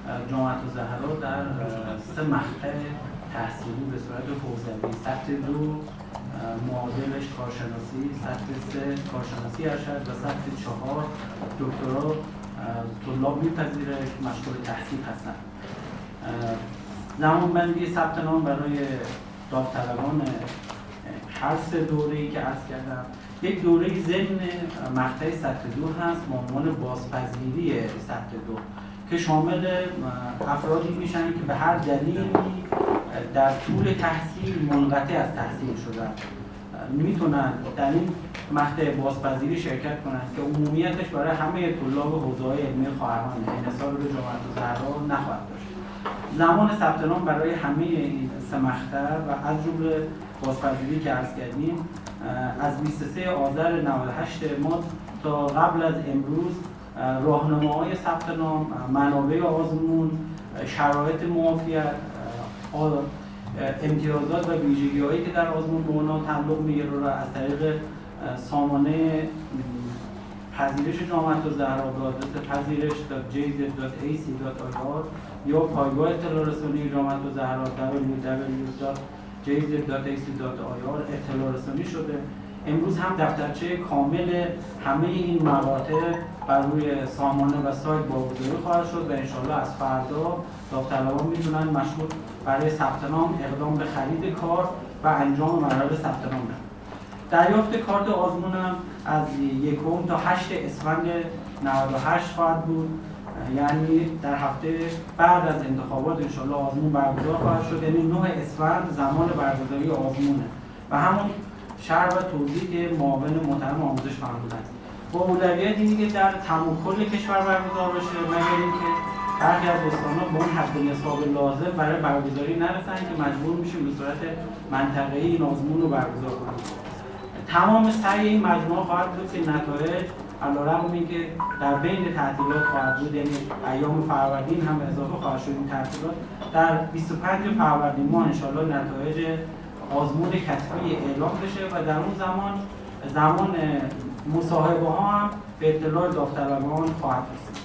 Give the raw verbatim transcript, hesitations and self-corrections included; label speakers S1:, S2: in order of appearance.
S1: جامعه الزهرا در سه مقطع تحصیلی به صورت حوزوی، سطح دو معادلش کارشناسی، سطح سه کارشناسی ارشد و سطح چهار دکترا طلاب میپذیره که مشغول تحصیل هستن. زمانبندی ثبت نام برای داوطلبان هر سه دوره‌ای که عرض کردم، یک دوره ضمن مقطع سطح دو هست با عنوان بازپذیری سطح دو که شامل افرادی میشن که به هر دلیلی در طول تحصیل منقطع از تحصیل شدن، میتونن در این مقطع بازپذیری شرکت کنند که عمومیتش برای همه طلاب حوزه‌های علمی خواهران انحصار به جامعه الزهرا نخواهد داشت. زمان ثبت نام برای همه این سه مقطع و از جمله بازپذیری که عرض کردیم از بیست و سه آذر نود و هشت ما تا قبل از امروز راهنماهای ثبت نام، منابع آزمون، شرایط معافیت، امتیازات و ویژگی‌هایی که در آزمون به اونا تعلق می‌گیره را از طریق سامانه پذیرش جامعه الزهرا به آدرس پذیرش دات جی زد دات ای سی دات آی آر یا پایگاه اطلاع رسانی جامعه الزهرا دبلیو دبلیو دات جی زد دات ای سی دات آی آر اطلاع رسانی شده. امروز هم دفترچه کامل همه این مقاطع بر روی سامانه و سایت واگذاری خواهد شد و انشالله از فردا داوطلبان میتونن مشغول برای ثبت نام اقدام به خرید کارت و انجام مراحل ثبت نام شدن. دریافت کارت آزمون هم از یکم تا هشت اسفند نود و هشت خواهد بود، یعنی در هفته بعد از انتخابات انشالله آزمون برگزار خواهد شد، یعنی نه اسفند زمان برگزاری آزمونه و همون شرح و توضیح که معاون محترم آموزش فرمودن با اولویت اینه که در تمام کل کشور برگزار بشه، مگر اینکه برخی از استان‌ها به اون حد نصاب لازم برای برگزاری نرسن که مجبور میشیم به صورت منطقه‌ای این آزمون رو برگزار کنیم. تمام سعی این مجموعه خواهد بود که نتایج علیرغم اینکه در بین تعطیلات خواهد بود، یعنی ایام فروردین هم اضافه خواهد شد این تعطیلات، در بیست و پنج فروردین ماه انشالله نتایج آزمون کتبی اعلام بشه و در اون زمان زمان مصاحبه ها هم به اطلاع داوطلبان خواهد رسید.